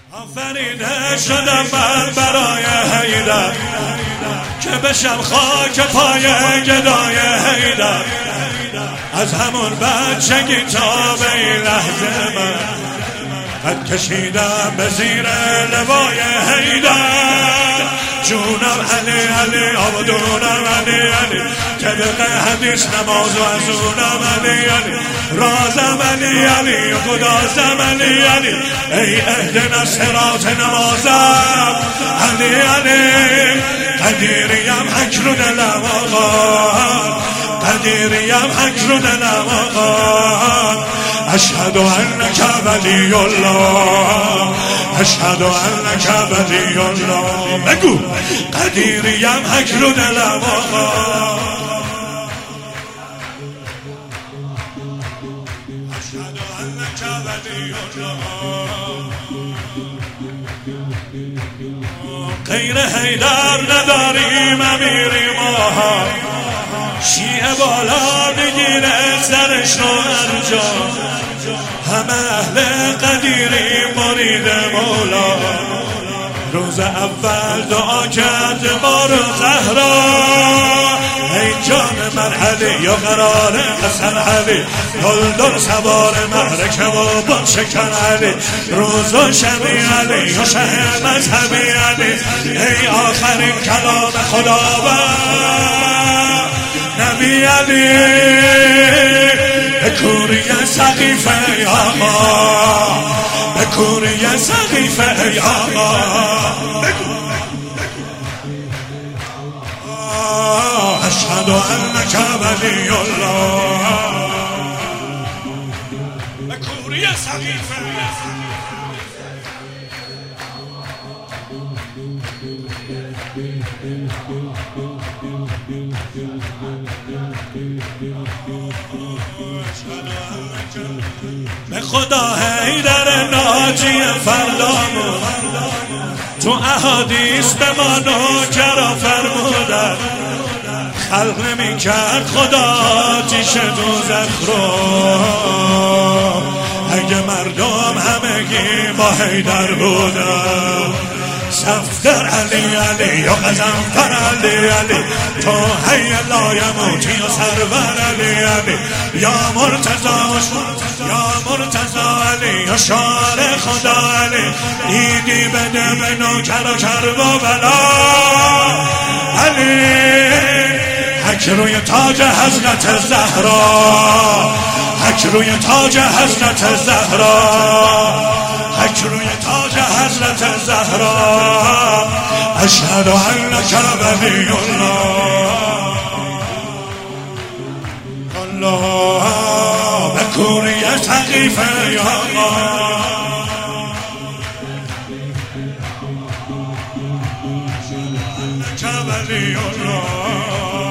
آفریده شدم من برای حیدر که بشم خاک پای گدای حیدر. از همون بچگی تا به این لحظه من قد کشیدم به زیر لوای حیدر. جونم علی علی آبادونم علی علی طبق حدیث نماز و از اونم علی علی رازم علی علی و گدازم علی علی ای اهدنا الصراط نمازم علی علی قدیریم اکرو دلم آقا قدیریم اکرو دلم آقا اشهد انک ولی الله اشهد انک ولی الله. بگو قدیریم اکرو دلم آقا اشهد انک ولی الله. غیر حیدر نداریم امیری ما شیعه بالا بگیره سرش رو انجام همه اهل قدیری مرید مولا. روز اول دعا کرد ما رو زهرا ای جان من علی یا قرار حسن علی دلدل سوار محرکه و با شکن علی روز و شبی علی یا شه مذهبی علی ای آخرین کلام خداوند نبی علی بکوری سقیفه ای آقا بکوری سقیفه ای آقا اشهد انک ولی الله بکوری سقیفه به خدا حیدر ناجی فردامون تو احادیث به ما نوکرا فرمودن خلق نمی کرد خدا آتیش دوزخ رو اگه مردم همگی با حیدر بودن. صفدر علی علی یا غزنفر علی علی تو حی لا یموتی یا سرور علی علی یا مرتضی علی یا شار خدا علی ایدی بده به نوکر و کرب و بلا علی حک روی تاج حضرت زهرا حک روی تاج حضرت زهرا حک روی تاج حضرت زهرا اشهد انک ولی الله الله بکوری سقیفه یا الله اشهد انک ولی الله